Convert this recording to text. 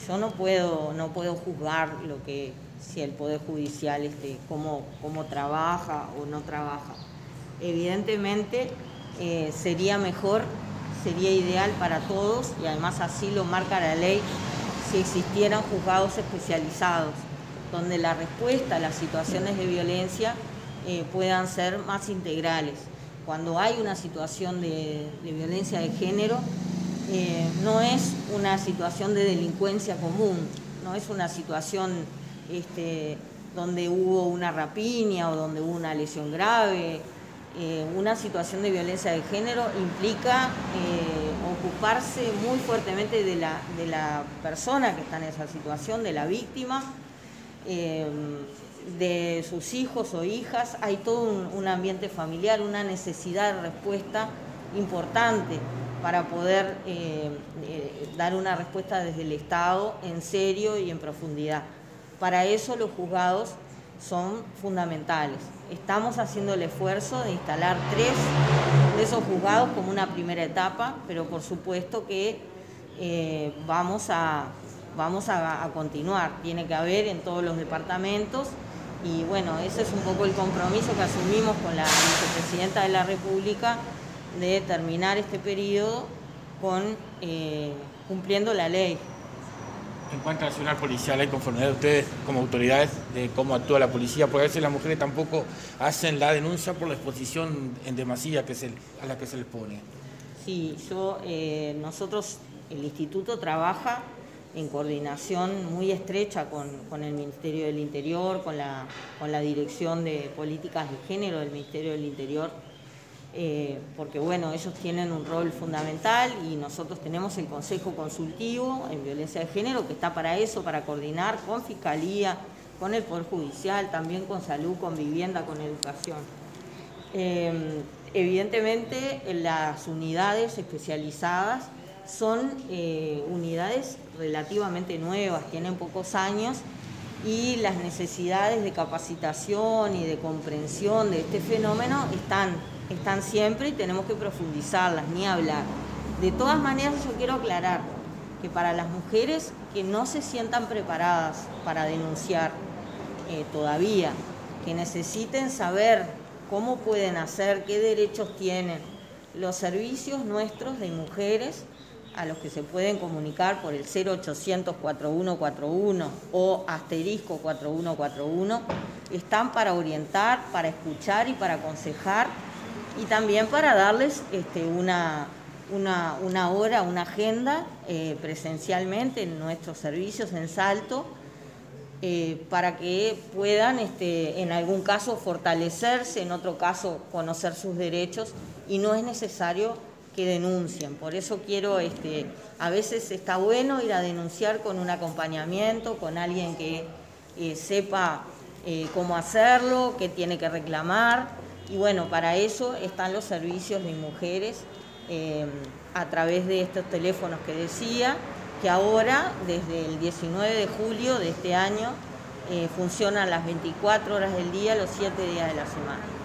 yo no puedo juzgar si el Poder Judicial cómo trabaja o no trabaja. Evidentemente sería mejor, sería ideal para todos, y además así lo marca la ley, si existieran juzgados especializados, donde la respuesta a las situaciones de violencia puedan ser más integrales. Cuando hay una situación de violencia de género, no es una situación de delincuencia común, no es una situación donde hubo una rapiña o donde hubo una lesión grave. Una situación de violencia de género implica ocuparse muy fuertemente de la persona que está en esa situación, de la víctima, de sus hijos o hijas. Hay todo un ambiente familiar, una necesidad de respuesta importante para poder dar una respuesta desde el Estado en serio y en profundidad. Para eso los juzgados son fundamentales. Estamos haciendo el esfuerzo de instalar 3 de esos juzgados como una primera etapa, pero por supuesto que vamos a continuar. Tiene que haber en todos los departamentos, y bueno, ese es un poco el compromiso que asumimos con la vicepresidenta de la República, de terminar este periodo cumpliendo la ley. En cuanto a Nacional Policial, ¿hay conformidad de ustedes como autoridades de cómo actúa la policía? Porque a veces las mujeres tampoco hacen la denuncia por la exposición en demasía a la que se les pone. Sí, nosotros, el Instituto trabaja en coordinación muy estrecha con el Ministerio del Interior, con la Dirección de Políticas de Género del Ministerio del Interior, porque bueno, ellos tienen un rol fundamental, y nosotros tenemos el Consejo Consultivo en Violencia de Género, que está para eso, para coordinar con Fiscalía, con el Poder Judicial, también con Salud, con Vivienda, con Educación. Evidentemente las unidades especializadas son unidades relativamente nuevas, tienen pocos años, y las necesidades de capacitación y de comprensión de este fenómeno están siempre, y tenemos que profundizarlas, ni hablar. De todas maneras, yo quiero aclarar que para las mujeres que no se sientan preparadas para denunciar todavía, que necesiten saber cómo pueden hacer, qué derechos tienen, los servicios nuestros de mujeres, a los que se pueden comunicar por el 0800 4141 o *4141, están para orientar, para escuchar y para aconsejar, y también para darles una hora, una agenda presencialmente en nuestros servicios en Salto, para que puedan en algún caso fortalecerse, en otro caso conocer sus derechos, y no es necesario que denuncien. Por eso quiero, a veces está bueno ir a denunciar con un acompañamiento, con alguien que sepa cómo hacerlo, qué tiene que reclamar, y bueno, para eso están los servicios de mujeres a través de estos teléfonos que decía, que ahora, desde el 19 de julio de este año, funcionan las 24 horas del día, los 7 días de la semana.